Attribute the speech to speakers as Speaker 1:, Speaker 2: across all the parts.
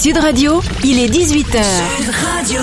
Speaker 1: Sud Radio, il est 18h.
Speaker 2: Sud Radio.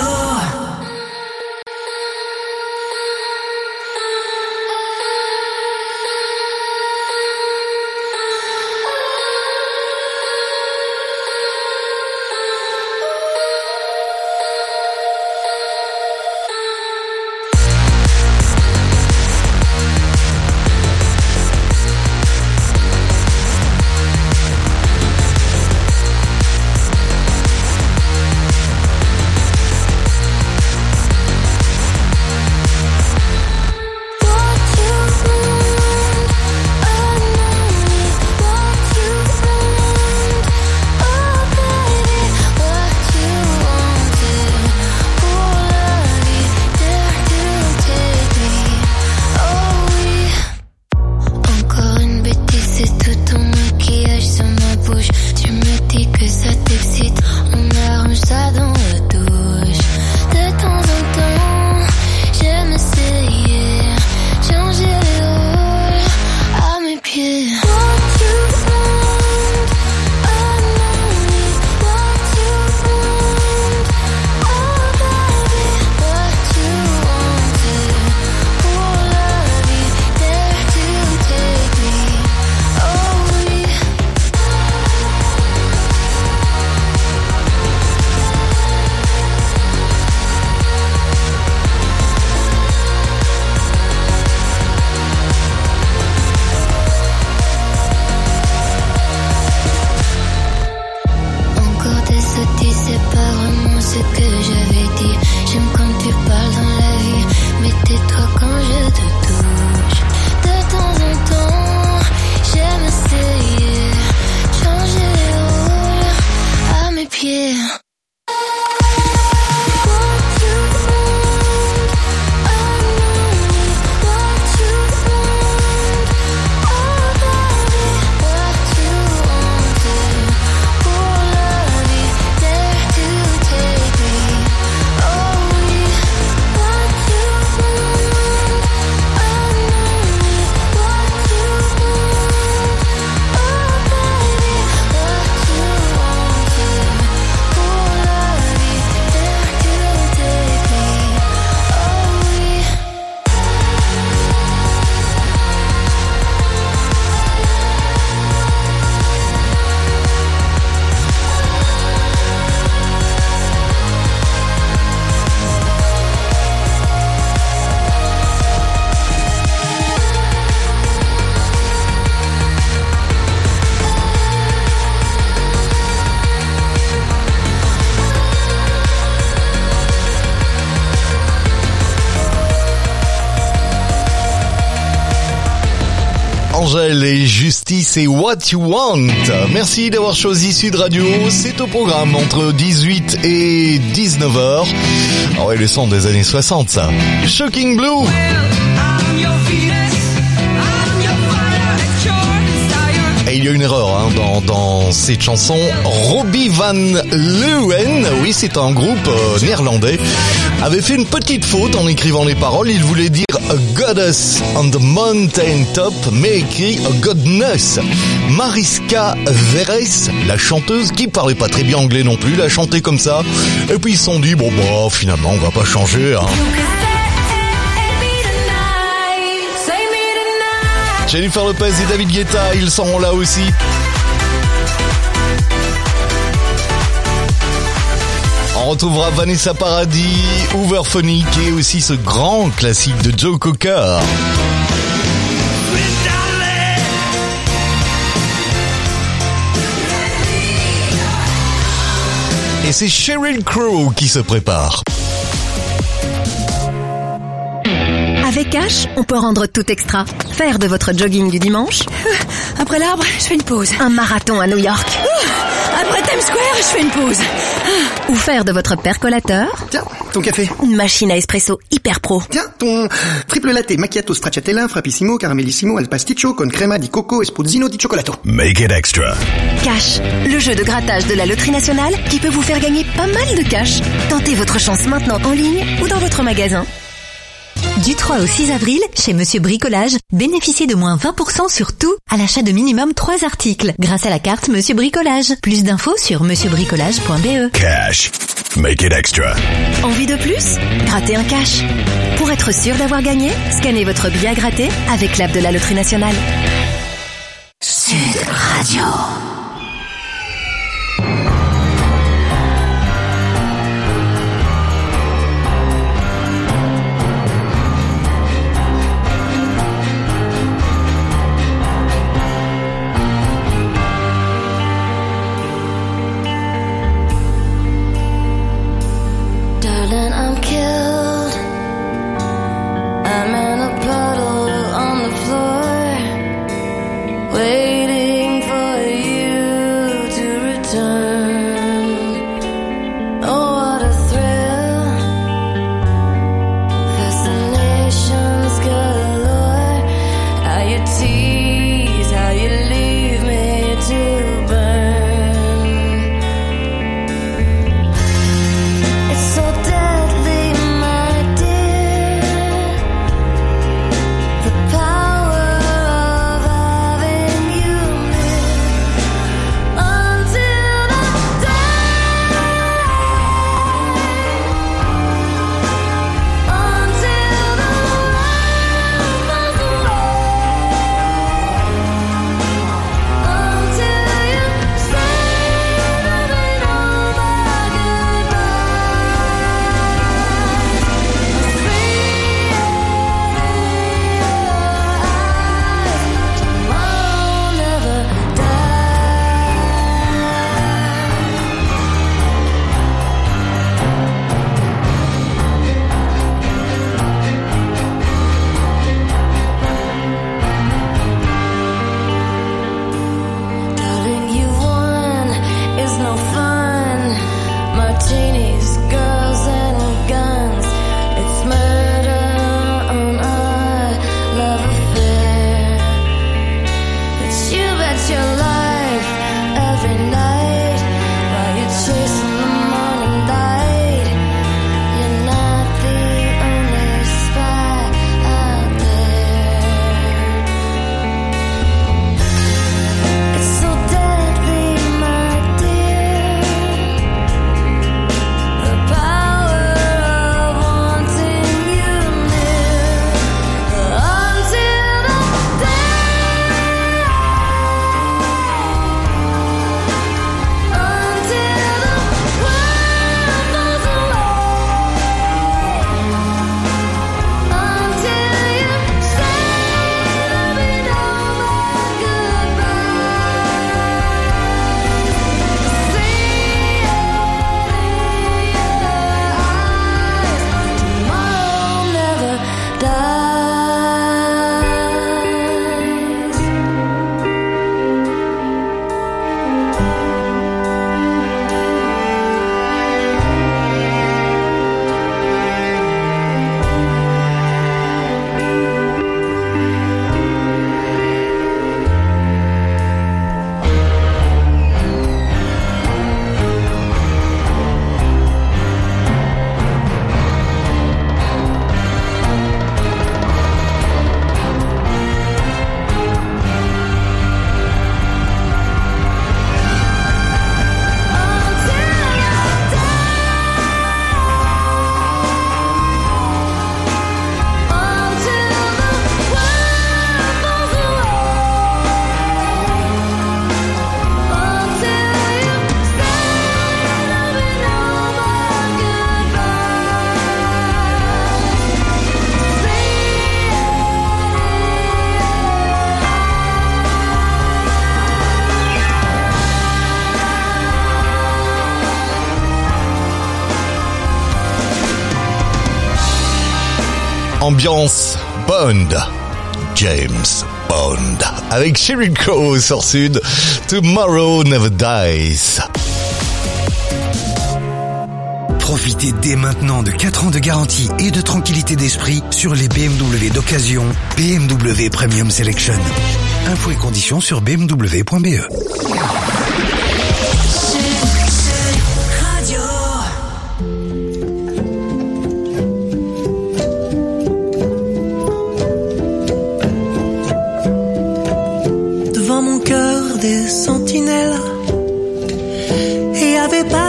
Speaker 3: Angèle et Justice et What You Want. Merci d'avoir choisi Sud Radio. C'est au programme entre 18 et 19h. Ah ouais, le son des années 60, ça. Shocking Blue. Et il y a une erreur dans cette chanson. Robbie Van Leeuwen, oui, c'est un groupe néerlandais, avait fait une petite faute en écrivant les paroles. Il voulait dire a goddess on the mountain top, mais écrit a godness. Mariska Veres, la chanteuse, qui parlait pas très bien anglais non plus, l'a chanté comme ça. Et puis ils se sont dit, bon bah finalement on va pas changer, hein. Jennifer Lopez et David Guetta, ils sont là aussi. On retrouvera Vanessa Paradis, Hooverphonic et aussi ce grand classique de Joe Cocker. Et c'est Sheryl Crow qui se prépare.
Speaker 1: Avec Cash, on peut rendre tout extra. Faire de votre jogging du dimanche.
Speaker 2: Après l'arbre, je fais une pause.
Speaker 1: Un marathon à New York.
Speaker 2: Après Times Square, je fais une pause.
Speaker 1: Ou faire de votre percolateur.
Speaker 4: Tiens, ton café.
Speaker 1: Une machine à espresso hyper pro.
Speaker 4: Tiens, ton triple latte macchiato stracciatella, frappissimo, caramellissimo, al pasticcio, con crema di coco e spruzzino di cioccolato.
Speaker 3: Make it extra.
Speaker 1: Cash, le jeu de grattage de la Loterie Nationale qui peut vous faire gagner pas mal de cash. Tentez votre chance maintenant en ligne ou dans votre magasin. Du 3 au 6 avril, chez Monsieur Bricolage, bénéficiez de moins 20% sur tout à l'achat de minimum 3 articles grâce à la carte Monsieur Bricolage. Plus d'infos sur monsieurbricolage.be.
Speaker 5: Cash. Make it extra.
Speaker 1: Envie de plus? Grattez un cash. Pour être sûr d'avoir gagné, scannez votre billet à gratter avec l'app de la Loterie Nationale.
Speaker 2: Sud Radio.
Speaker 3: Ambiance Bond, James Bond, avec Sheryl Crow sur Sud, Tomorrow Never Dies.
Speaker 6: Profitez dès maintenant de 4 ans de garantie et de tranquillité d'esprit sur les BMW d'occasion BMW Premium Selection. Infos et conditions sur bmw.be.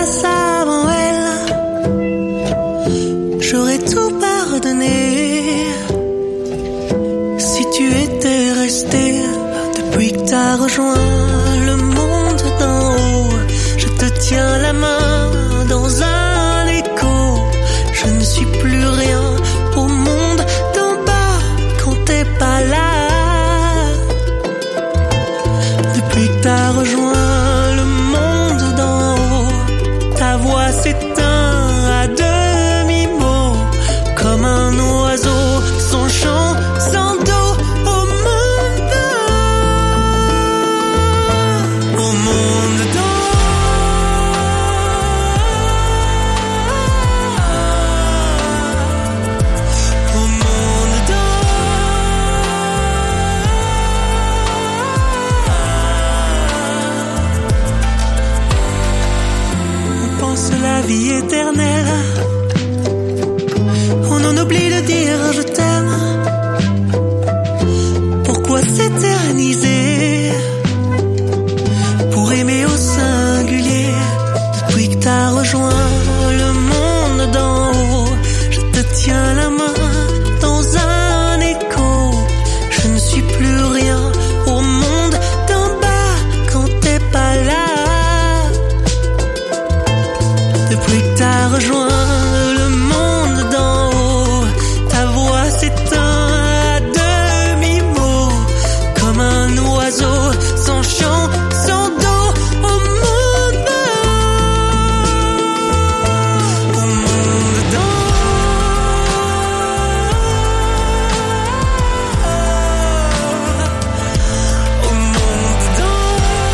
Speaker 7: place avant elle, j'aurais tout pardonné. Si tu étais resté depuis que t'as rejoint le monde d'en haut, je te tiens la main dans un écho. Je ne suis plus rien au monde d'en bas quand t'es pas là. Depuis que t'as rejoint le monde d'en haut, ta voix s'éteint à demi-mot, comme un oiseau sans chant, sans dos au monde d'en haut. Au monde d'en haut. La vie éternelle, on en oublie de dire je t'aime. Pourquoi s'éterniser pour aimer au singulier? Depuis que t'as rejoint le monde d'en haut, je te tiens la main dans un écho. Je ne suis plus rien au monde d'en bas quand t'es pas là. Depuis que t'as rejoint le monde d'en haut, ta voix s'éteint à demi-mot, comme un oiseau sans chant, sans dos au monde d'en haut. Au monde d'en haut. Au monde d'en haut.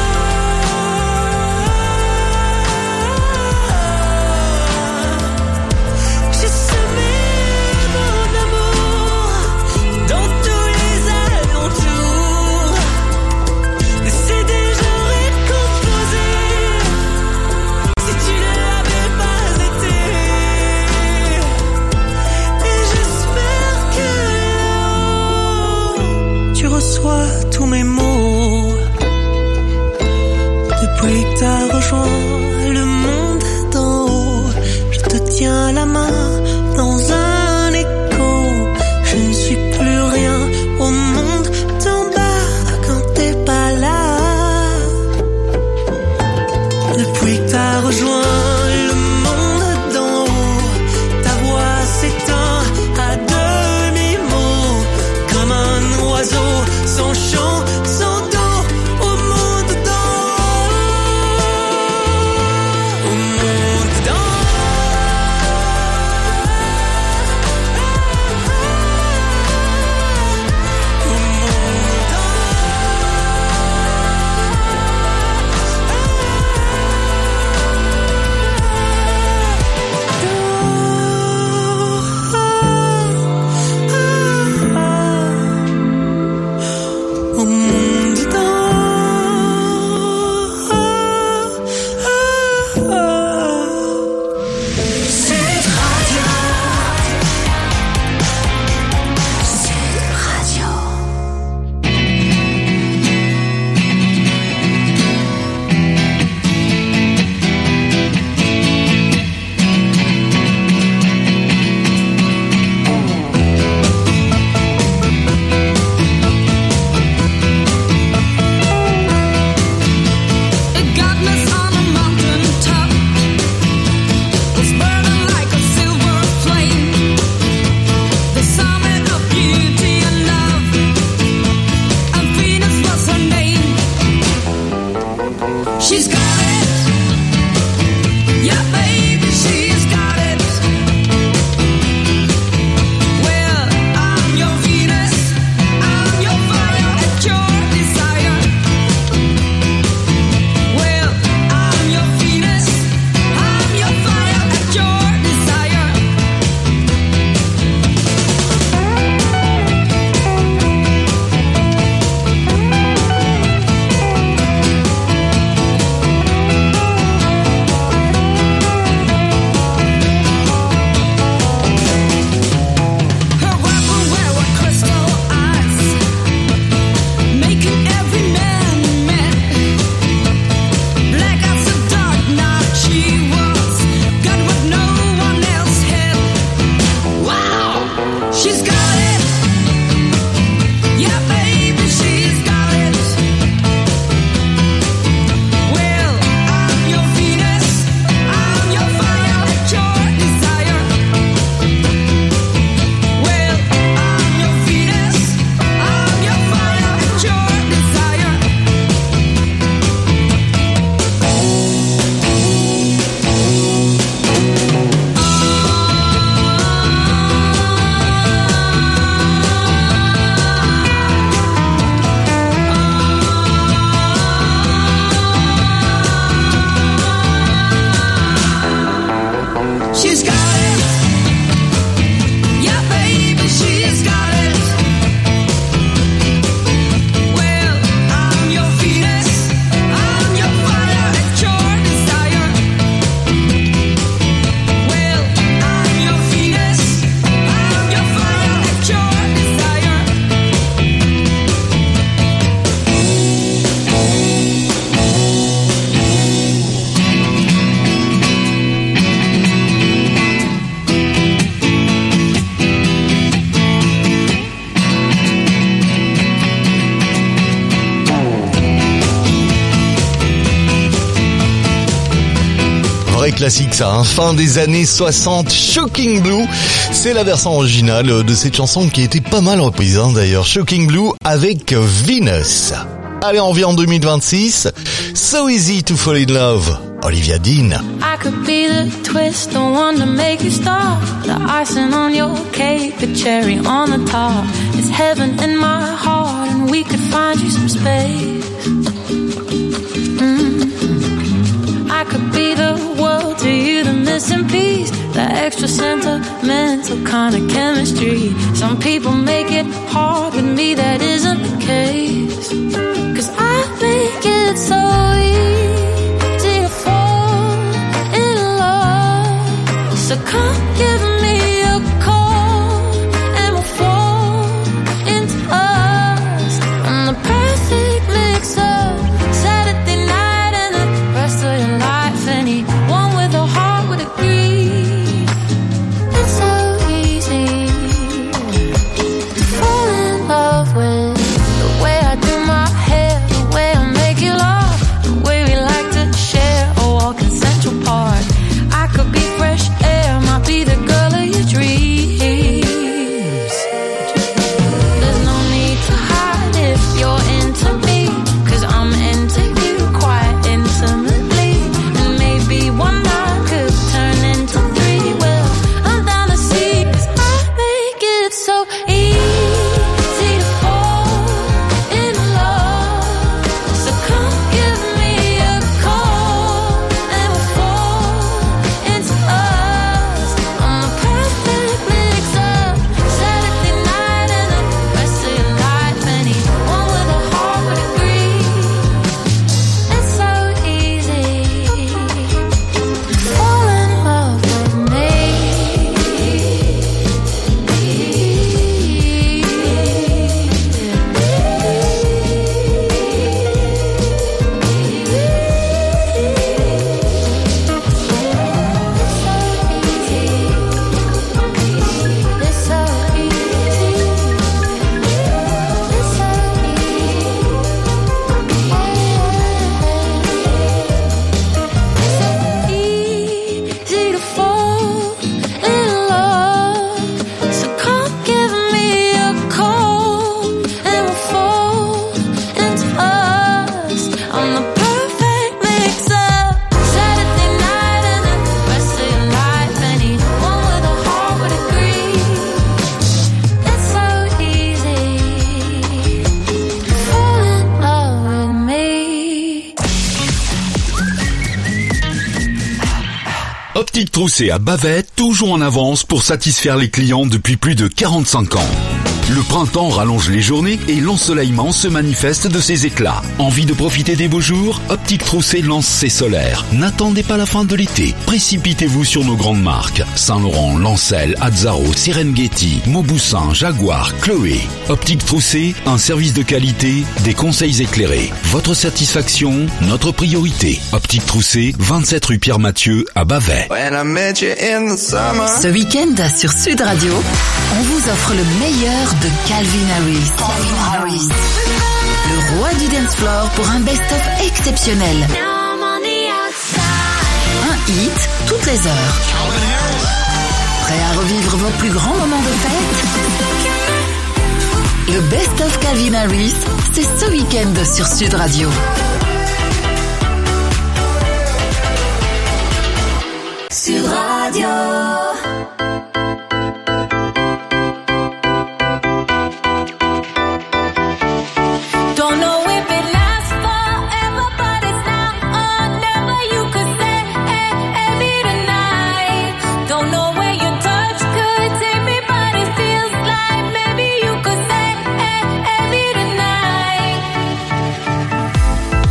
Speaker 7: J'ai semé mon amour dans tous les alentours. C'est déjà recomposé si tu ne l'avais pas été. Et j'espère que tu reçois tous mes mots. Depuis que t'as rejoint le monde d'en haut, je te tiens la main dans un écho. Je ne suis plus rien au monde d'en bas quand t'es pas là. Depuis que t'as rejoint le monde d'en haut, ta voix s'éteint à demi-mot, comme un oiseau sans chant, sans dos au monde d'en haut. Au monde d'en haut. Au monde d'en haut.
Speaker 3: vrai classique ça, hein. Fin des années 60, Shocking Blue. C'est la version originale de cette chanson qui était pas mal reprise, hein, d'ailleurs. Shocking Blue avec Venus. Allez, on vient en 2026. So Easy to Fall in Love. Olivia Dean.
Speaker 8: I could be the twist, the one to make you stop. The icing on your cake, the cherry on the top. It's heaven in my heart and we could find you some space. I could be the world to you, the missing piece, the extra sentimental kind of chemistry. Some people make it hard, with me that isn't the case. 'Cause I make it so easy to fall in love. So come give me a call and we'll fall into us. I'm the perfect mix up Saturday night and the rest of your life. Anyone with a heart would agree. It's so easy to fall in love with the way I do my hair, the way I make you laugh, the way we like to share a walk in Central Park. I could be fresh air, might be the girl of your dreams. There's no need to hide if you're into me, 'cause I'm into you quite intimately. And maybe one night could turn into three. Well, I'm down to see, 'cause I make it so easy to fall in love. So come give me a call and we'll fall into us. I'm the perfect mix up Saturday night and the rest of your life. Anyone with a heart would agree. It's so easy to fall in love with me. It's so easy to fall in love. So come give me a call and we'll fall into us. I'm the perfect mix up Saturday night and the rest of your life. Anyone with a heart would agree. It's so easy to fall in love with me.
Speaker 9: Optique Troussé à Bavette, toujours en avance pour satisfaire les clients depuis plus de 45 ans. Le printemps rallonge les journées et l'ensoleillement se manifeste de ses éclats. Envie de profiter des beaux jours? Optique Troussé lance ses solaires. N'attendez pas la fin de l'été. Précipitez-vous sur nos grandes marques. Saint-Laurent, Lancel, Azzaro, Serengeti, Mauboussin, Jaguar, Chloé. Optique Troussé, un service de qualité, des conseils éclairés. Votre satisfaction, notre priorité. Optique Troussé, 27 rue Pierre-Mathieu à Bavette.
Speaker 1: Ce week-end sur Sud Radio, on vous offre le meilleur de Calvin Harris. Le roi du dance floor pour un best-of exceptionnel. Un hit toutes les heures. Prêt à revivre vos plus grands moments de fête? Le best-of Calvin Harris, c'est ce week-end sur Sud Radio.
Speaker 2: Sud Radio.
Speaker 8: Don't know if it lasts forever, but it's now or never. You could say every tonight. Don't know where your touch could take me, but it feels like maybe you could say every tonight.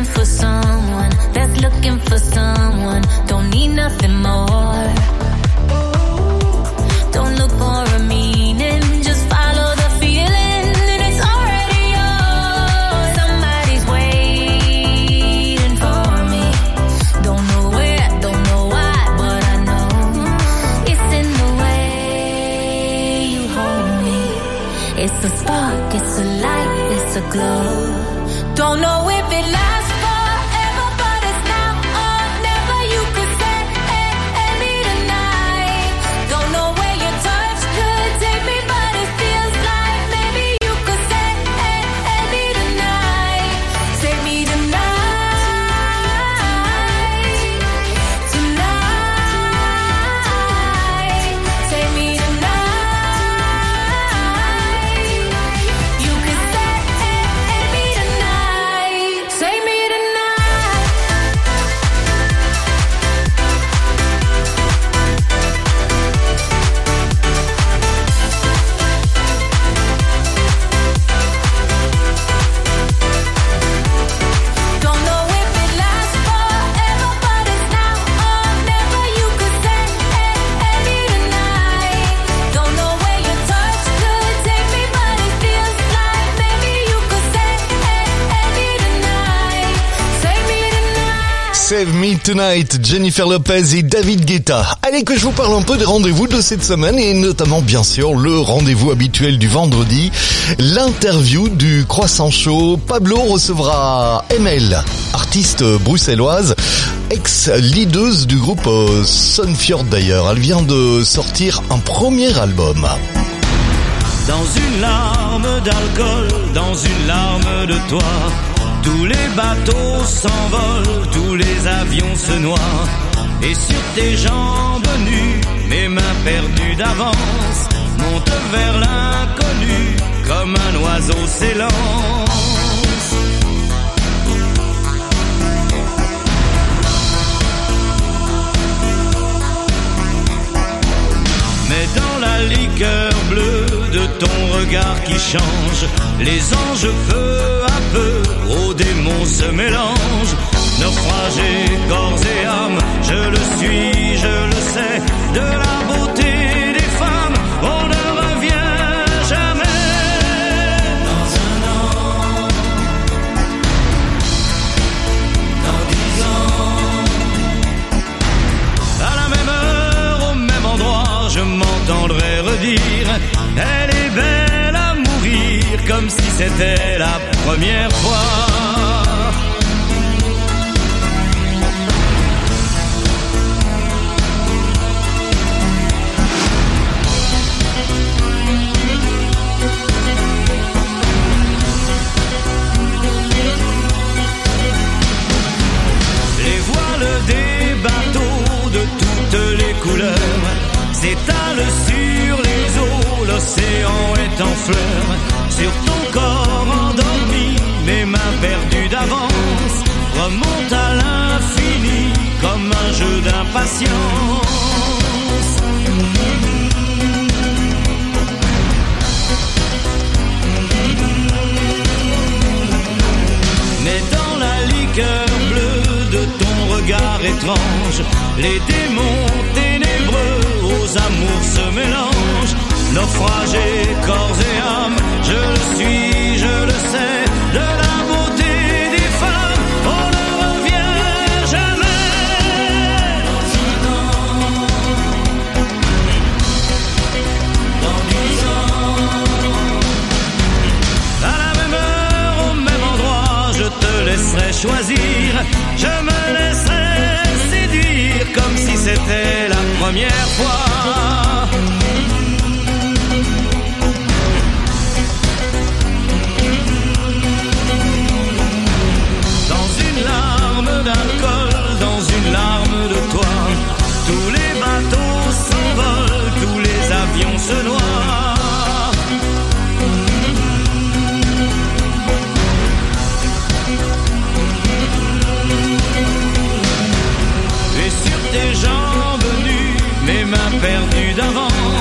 Speaker 8: for someone that's looking for someone. Don't need nothing more. Don't look for a meaning, just follow the feeling and it's already yours. Somebody's waiting for me. Don't know where, don't know why, but I know it's in the way you hold me. It's a spark, it's a light, it's a glow. Don't know if it lasts forever, but it's now or never. You could say me tonight. Don't know where your touch could take me, but it feels like maybe you could say me tonight. Save me tonight. Tonight. Save me tonight. You could say me tonight. Save me tonight. Don't know if it lasts forever, but it's now or never. You could say me tonight. Don't know where your touch could take me, but it feels like maybe you could say me tonight. Save me tonight.
Speaker 3: Save Me Tonight, Jennifer Lopez et David Guetta. Allez que je vous parle un peu des rendez-vous de cette semaine et notamment bien sûr le rendez-vous habituel du vendredi, l'interview du Croissant Show. Pablo recevra ML, artiste bruxelloise, ex-leaduse du groupe Sunfjord d'ailleurs. Elle vient de sortir un premier album.
Speaker 10: Dans une larme d'alcool, dans une larme de toi, tous les bateaux s'envolent, tous les avions se noient. Et sur tes jambes nues, mes mains perdues d'avance montent vers l'inconnu comme un oiseau s'élance. Mais dans la liqueur bleue de ton regard qui change, les anges peu à peu aux démons se mélangent. Naufragé corps et âme, je le suis, je le sais, de la beauté des femmes, on ne revient jamais. Dans un an, dans 10 ans, à la même heure, au même endroit, je m'entendrai redire, elle est belle à mourir, comme si c'était la première fois. Des bateaux de toutes les couleurs s'étalent sur les eaux, l'océan est en fleurs. Sur ton corps endormi, mes mains perdues d'avance remontent à l'infini comme un jeu d'impatience. Mais dans la liqueur bleue de ton regard étrange, les démons ténébreux aux amours se mélangent. Naufragé corps et âme, je le suis, je le sais, de la beauté des femmes, on ne revient jamais. Dans 10 ans, à la même heure, au même endroit, je te laisserai choisir, je me laisserai séduire comme si c'était la première fois. Dans une larme d'alcool, dans une larme de toi, tous les bateaux s'envolent, tous les avions se noient. Tes jambes nues, mes mains perdues d'avance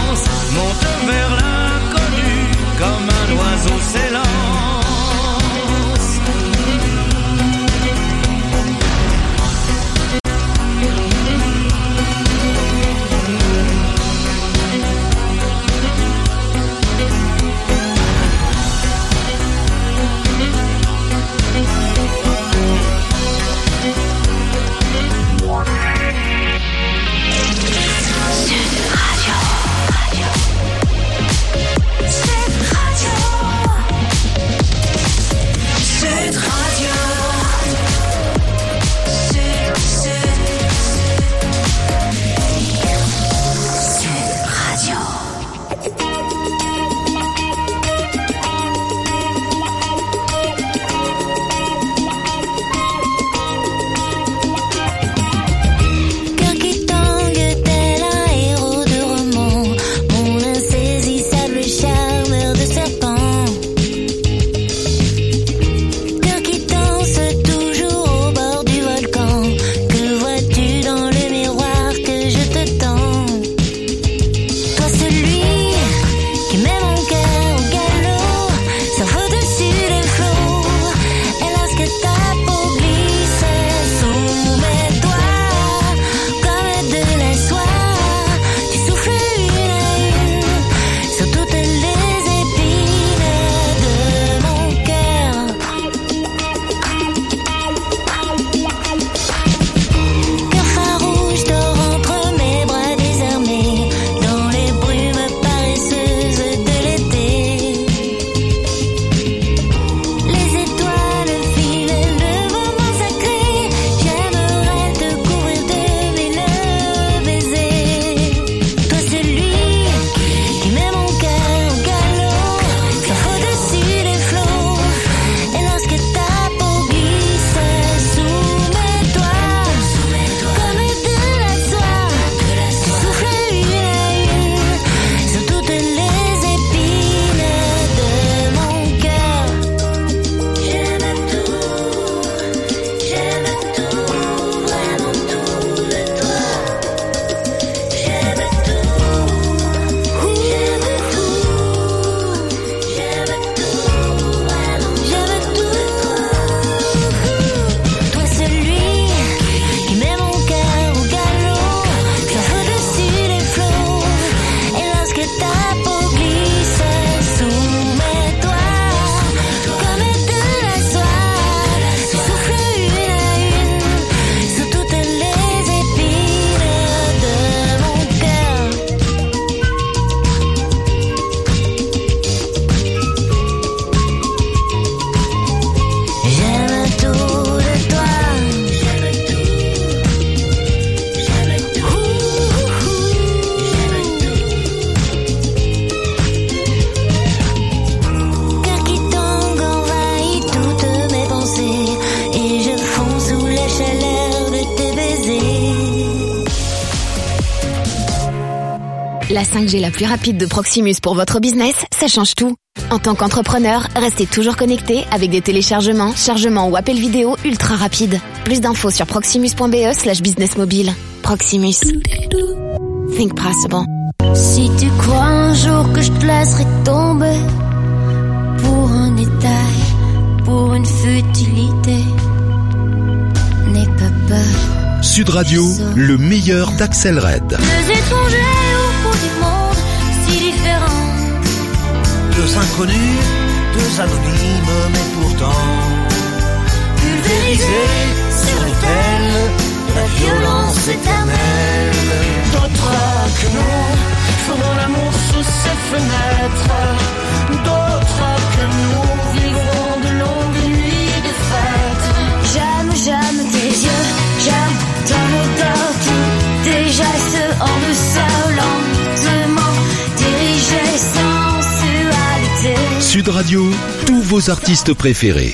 Speaker 11: La 5G la plus rapide de Proximus pour votre business, ça change tout. En tant qu'entrepreneur, restez toujours connecté avec des téléchargements, chargements ou appels vidéo ultra rapides. Plus d'infos sur proximus.be/business mobile. Proximus. Think possible.
Speaker 8: Si tu crois un jour que je te laisserai tomber pour un détail, pour une futilité, n'aie pas peur.
Speaker 9: Sud Radio, le meilleur d'Axel Red.
Speaker 8: Deux étrangers au bout du monde, si différents.
Speaker 12: Deux inconnus, deux anonymes, mais pourtant pulvérisés sur l'autel de la violence éternelle. D'autres que nous feront l'amour sous ces fenêtres. D'autres que nous vivront de longues nuits de fête.
Speaker 8: J'aime tes yeux, j'aime ton odeur, tous tes gestes en douceur, lentement dirigés sans sensualité.
Speaker 9: Sud Radio, tous vos artistes préférés.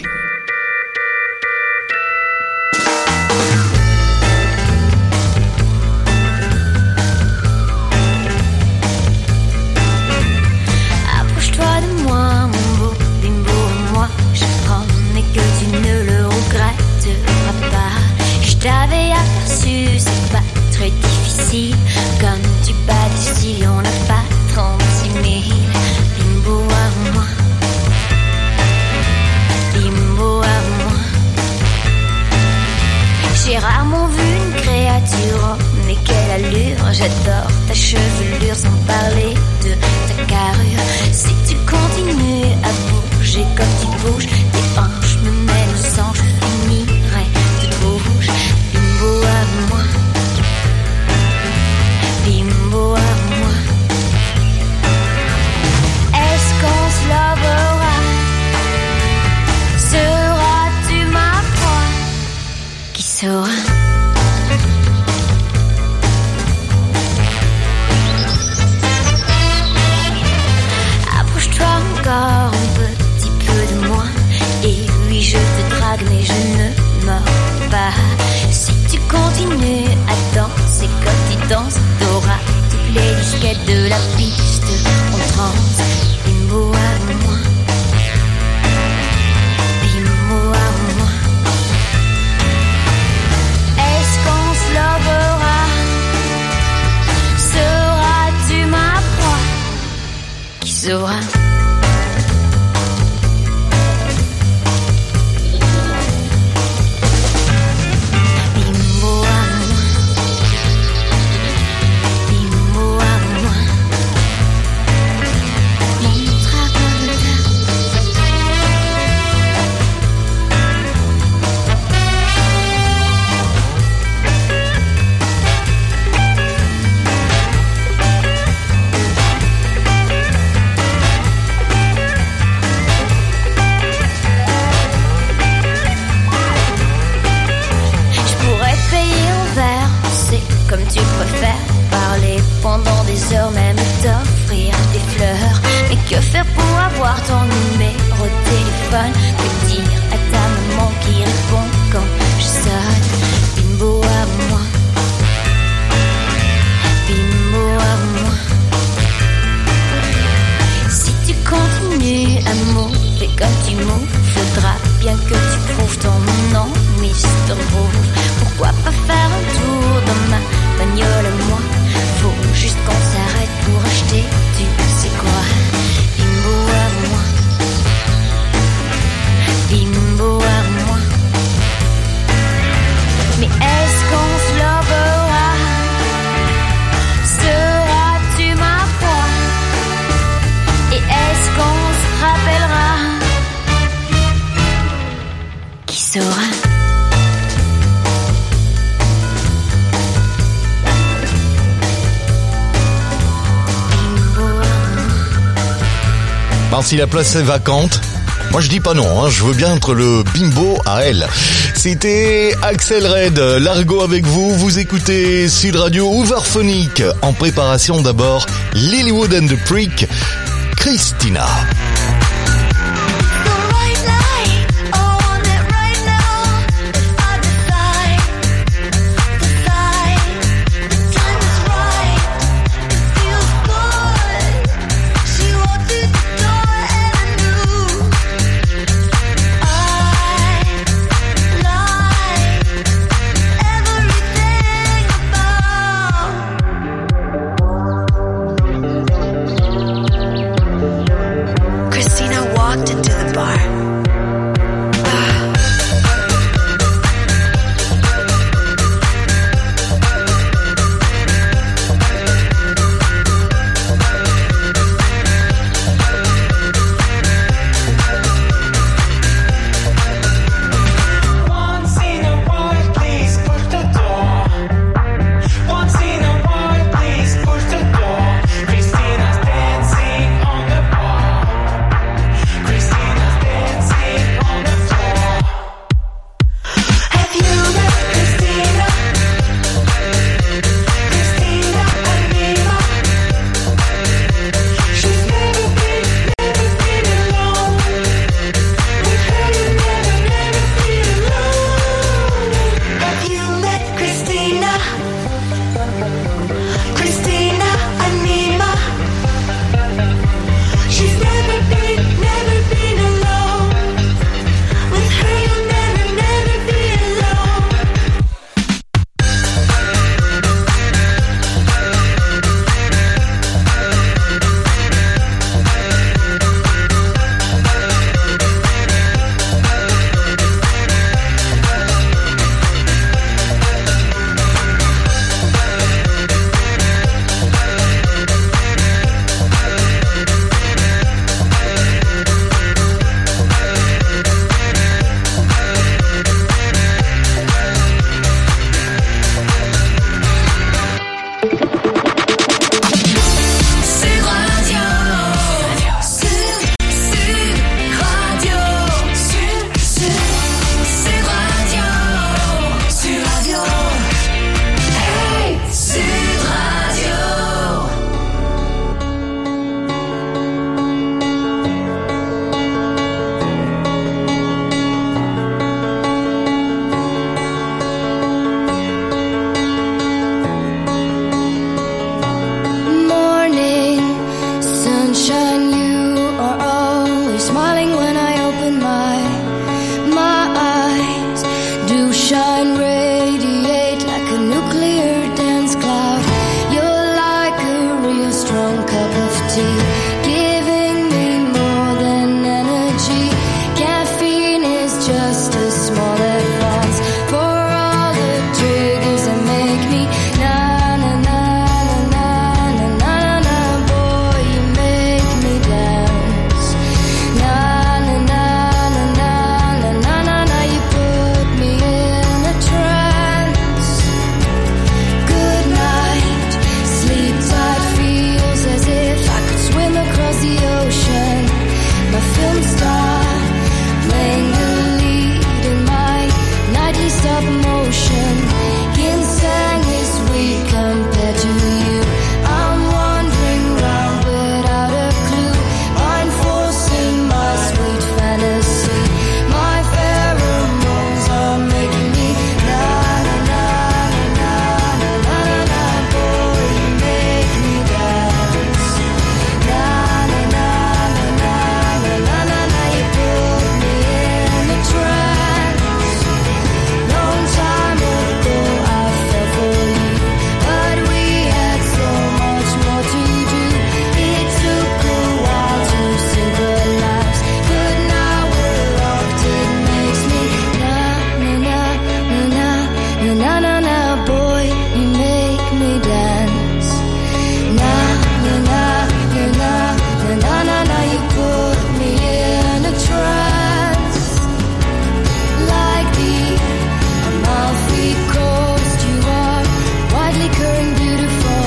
Speaker 8: Approche-toi de moi, mon beau bimbo, moi je promets que tu ne le regretteras pas. Je t'avais aperçu, c'est pas très difficile. Comme tu bats du style, on n'a pas 36 000. Bimbo à moi, bimbo à moi. J'ai rarement vu une créature, mais quelle allure. J'adore ta chevelure, sans parler de ta carrure. Si tu continues à bouger comme tu bouges, tes hanches me mènent au sang, je finirai de bouche. Bimbo à moi, bimbo à moi. Est-ce qu'on se lavera? Seras-tu ma proie? Qui saura? Approche-toi encore un petit peu de moi. Et oui, je te drague, mais je ne mords pas. Si tu continues à danser comme tu danses, t'auras toutes les disquettes de la piste en transe. Bimbo à moi, bimbo à moi. Est-ce qu'on se lavera? Seras-tu ma proie? Qui saura? Comme tu préfères, parler pendant des heures, même t'offrir des fleurs. Mais que faire pour avoir ton numéro de téléphone? Que dire à ta maman qui répond quand je sonne? Bimbo à moi, bimbo à moi. Si tu continues à mouver comme tu mouves, faudra bien que tu prouves ton nom, Mr. Groove. Pourquoi pas faire un tour dans ma bagnole à moi? Faut juste qu'on s'arrête pour acheter, tu sais quoi? Bimbo à moi, bimbo à moi. Mais est-ce qu'on se lavera? Seras-tu ma proie? Et est-ce qu'on se rappellera? Qui saura?
Speaker 3: Alors si la place est vacante, moi je dis pas non, hein, je veux bien être le bimbo à elle. C'était Axel Red, Largo avec vous, vous écoutez Sud Radio Overphonic. En préparation d'abord, Lilywood and the Prick, Christina.
Speaker 8: Feels sunshine radiate like a nuclear dance cloud. You're like a real strong cup of tea, giving me more than energy. Caffeine is just a small advance for all the triggers that make me na na na na na na na na. Boy, you make me dance. Na na na na na na na na na. You put me in a trance. Good night, sleep tight. Feels as if I could swim across the ocean. My film star playing the lead in my nightly stop motion. Ginseng is weak compared to you. I'm wandering round without a clue. I'm forcing my sweet fantasy. My pheromones are making me na na na na na na na na. Boy, you make me dance. Na na na na na na na na. You put me in a trance. Long time ago I fell for you, but we had so much more to do. It took a while to synchronize, but now we're locked. It makes me na na na na na na na na. Boy, you make me dance. Na na na na na na na na. You put me in a trance. Like the Amalfi Coast, you are widely current beautiful.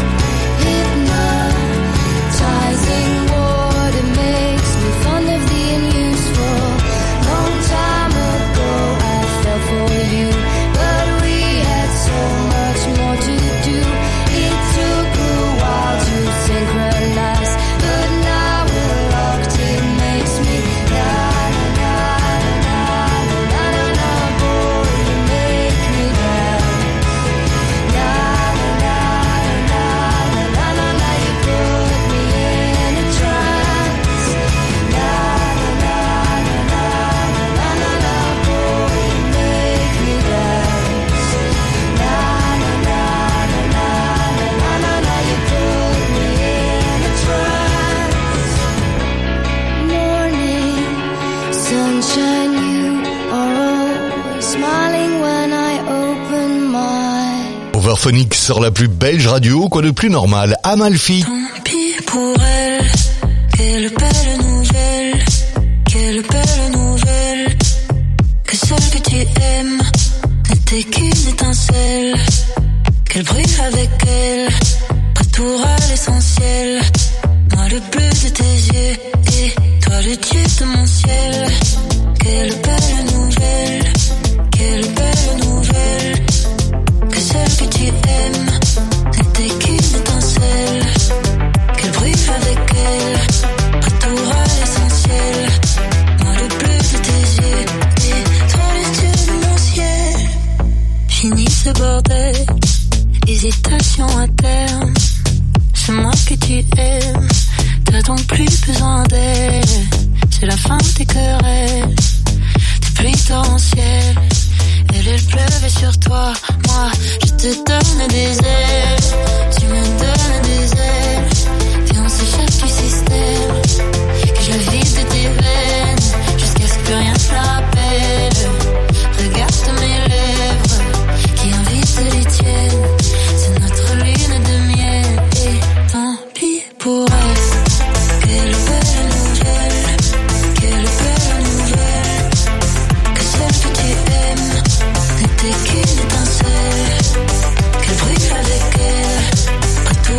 Speaker 8: Hypnotizing water makes me fond of the unuseful. Long time ago I fell for you, but we had so much more to do. It took a while to synchronize, but now we're locked. It makes me na na na na na na na. Boy, you make me dance. Na na na na na na na. You put me in a trance. Na na na na na na na. Boy, you make me dance. Na na na na na na na. You put me in a trance. Morning sunshine, you are always smiling when I open my.
Speaker 3: Overphonic sur la plus belge radio, quoi de plus normal. Amalfi.
Speaker 8: Pis pour elle, quelle belle nouvelle, quelle belle nouvelle, que celle que tu aimes n'était qu'une étincelle, qu'elle brûle avec elle, retour à l'essentiel, moi le bleu de tes yeux, et toi le dieu de mon ciel, quelle belle nouvelle, quelle belle nouvelle, que celle que tu aimes n'était qu'une étincelle, qu'elle brûle avec elle, retour à l'essentiel, moi le bleu de tes yeux, et toi le dieu de mon ciel. Fini ce bordel, hésitation à terme, c'est moi que tu aimes, t'as donc plus besoin d'elle, c'est la fin des querelles, des pluies torrentielles, elle pleuvait sur toi, moi je te donne des ailes, tu me donnes des ailes, viens on s'échappe du système, que je vide de tes veines, jusqu'à ce que plus rien ne se rappelle, regarde mes lèvres, qui invitent les tiennes, c'est notre lune de miel, et tant pis pour elle. Quelle belle nouvelle, quelle belle nouvelle, que celle que tu aimes n'était qu'une étincelle, qu'elle brûle avec elle,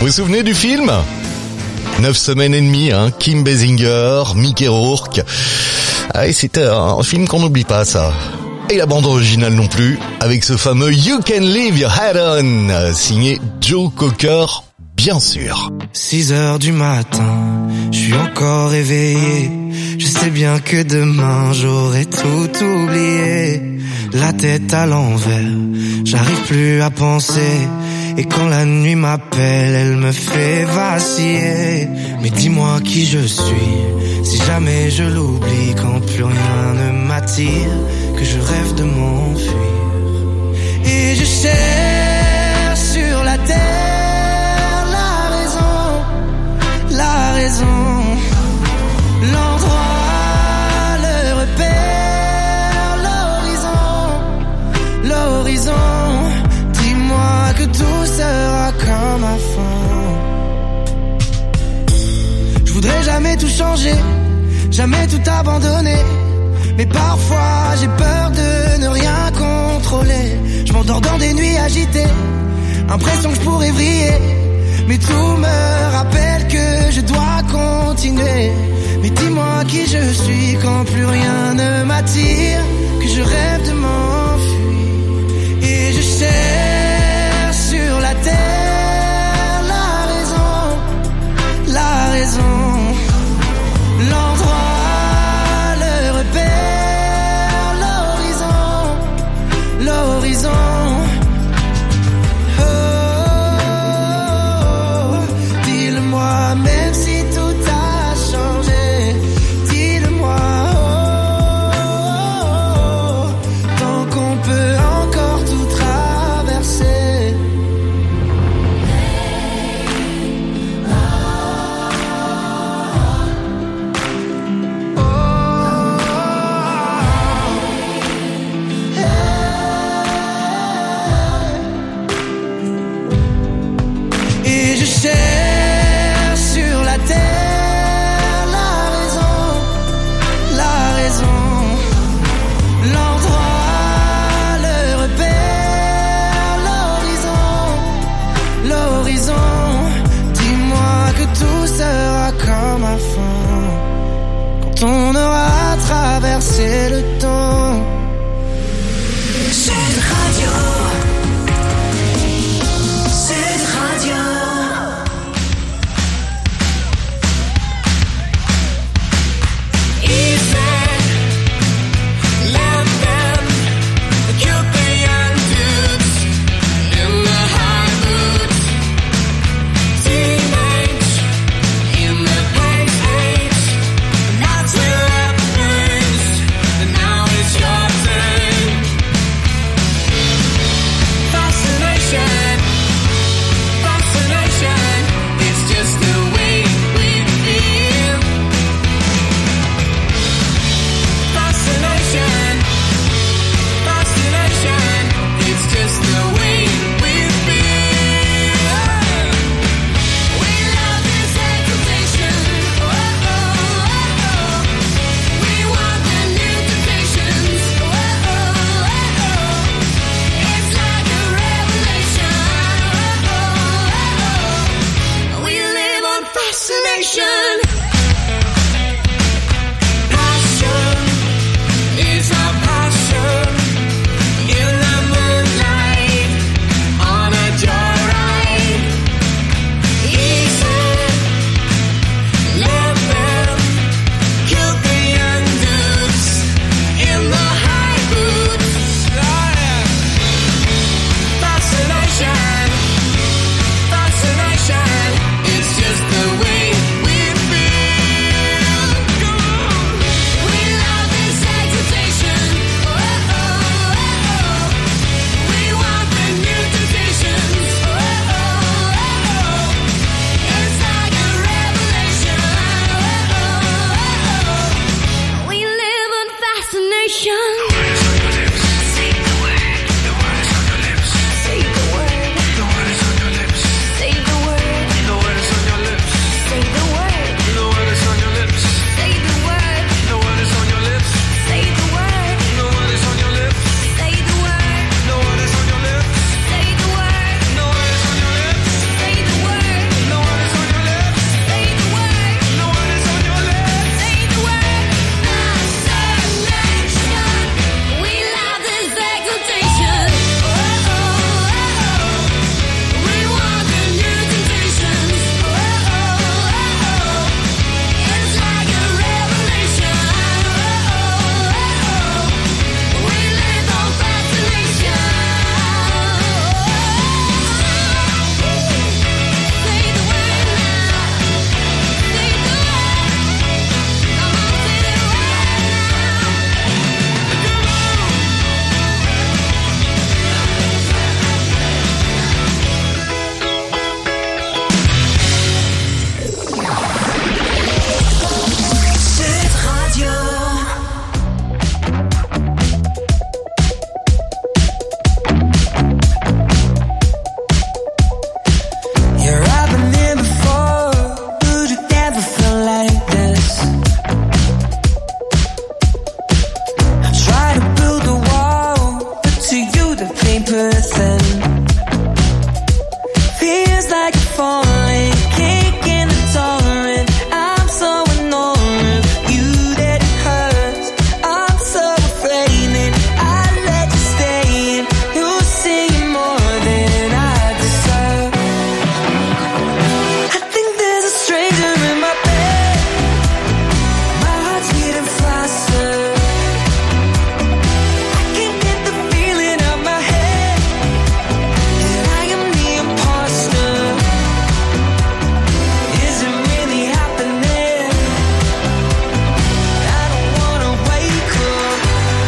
Speaker 3: vous souvenez du film ? 9 semaines et demie, hein, Kim Basinger, Mickey Rourke. Ah, et c'était un film qu'on n'oublie pas, ça. Et la bande originale non plus, avec ce fameux You Can Leave Your Head On, signé Joe Cocker, bien sûr.
Speaker 13: 6h du matin, je suis encore éveillé. Je sais bien que demain j'aurai tout oublié. La tête à l'envers, j'arrive plus à penser. Et quand la nuit m'appelle, elle me fait vaciller. Mais dis-moi qui je suis, si jamais je l'oublie, quand plus rien ne m'attire, que je rêve de m'enfuir. Et je cherche sur la terre la raison, l'endroit, le repère, l'horizon. Dis-moi que tout sera comme avant. Je voudrais jamais tout changer, jamais tout abandonner. Mais parfois j'ai peur de ne rien contrôler. Je m'endors dans des nuits agitées, impression que je pourrais vriller. Mais tout me rappelle que je dois continuer. Mais dis-moi qui je suis quand plus rien ne m'attire, que je rêve de m'enfuir. Et je cherche sur la terre la raison, l'endroit, le repère, l'horizon. Même si tout a changé, dis-le-moi, tant
Speaker 7: nothing. Feels like you're falling, kicking and tolerant. I'm so annoying. You that it hurts. I'm so afraid that I let you stay in. You see more than I deserve. I think there's a stranger in my bed. My heart's beating faster. I can't get the feeling out my head that I am the imposter. Is it really happening? I don't wanna wake up.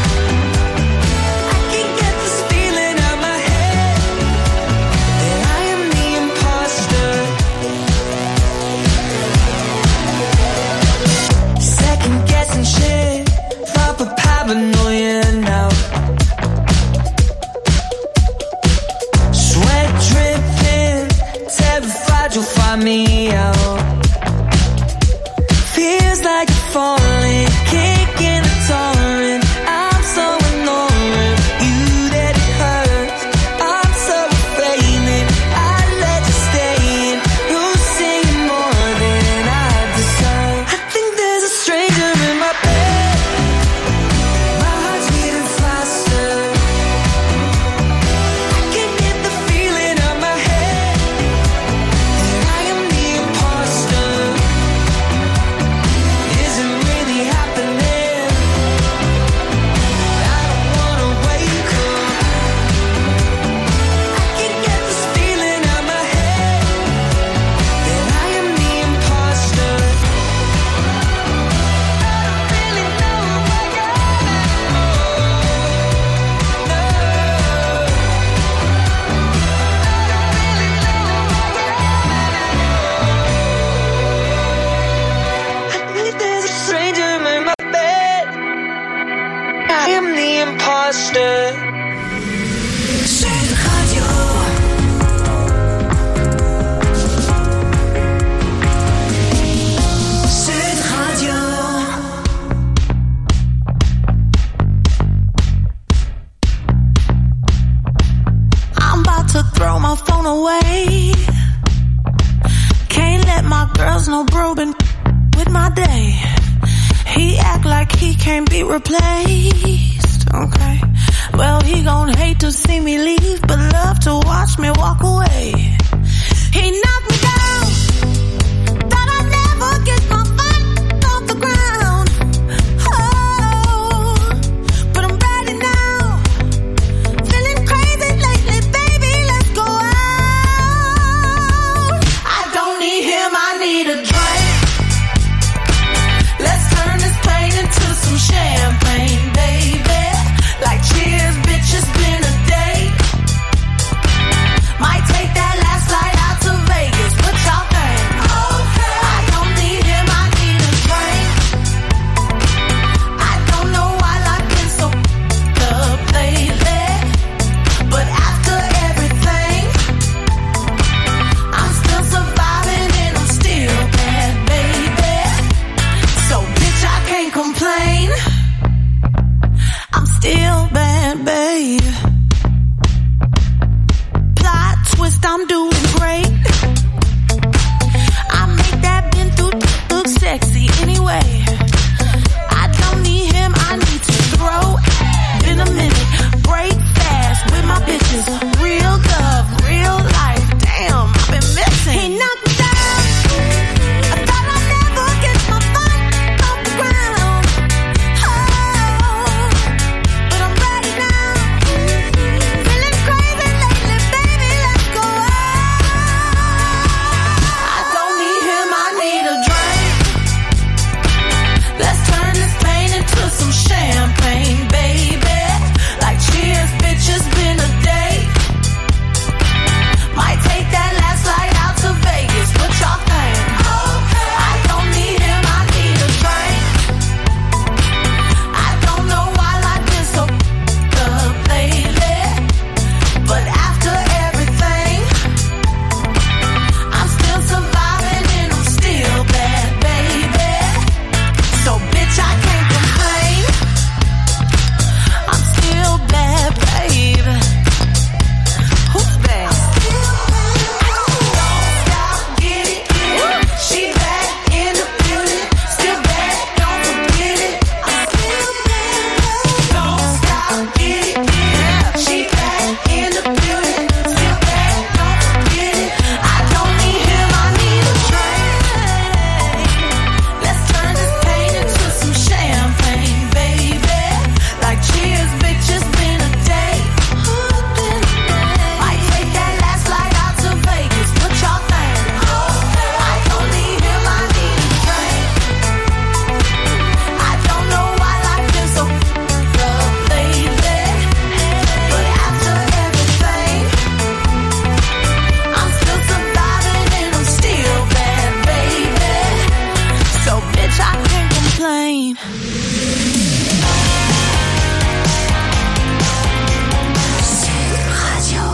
Speaker 7: I can't get this feeling out my head that I am the imposter. Second guessing shit, proper paranoia now. Sweat dripping, terrified you'll find me out. Feels like you're falling, kicking and tolerant. I'm so annoying. You that it hurts. I'm so afraid that I let you stay in. You see more than I deserve. I think there's a stranger in my bed. My heart's beating faster. I can't get the feeling out my head that I am the imposter. Is it really happening? I don't wanna wake up. I can't get this feeling out my head that I am the imposter. I don't really know why I think there's a stranger in my bed. I am the imposter. Sud Radio. Sud Radio.
Speaker 8: I'm about to throw my phone away. Can't let my girls know bro been with my day. He act like he can't be replaced. Okay, well he gon' hate to see me leave.